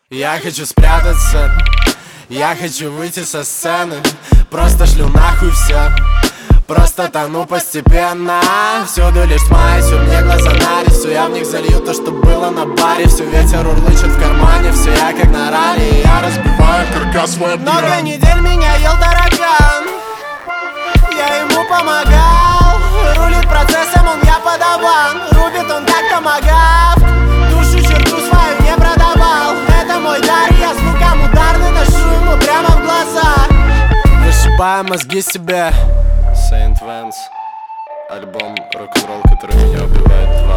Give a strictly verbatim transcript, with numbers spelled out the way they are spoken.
Я хочу спрятаться, я хочу выйти со сцены. Просто шлю нахуй все, просто тону постепенно. Всюду лишь тьма, и всю мне глаза на рису. Я в них залью то, что было на баре. Все ветер урлычет в кармане, все я как на ралли. Я разбиваю каркас свой. Много недель меня ел таракан, я ему помогал. Рулит процессом, он я подаван. Рубит он как томагавк, душу черту свою не продавал. Это мой дар, я звуком ударный ношу ему прямо в глаза. Вышибаю мозги себе. Saint Vance, альбом рок-н-ролл, который меня убивает. Два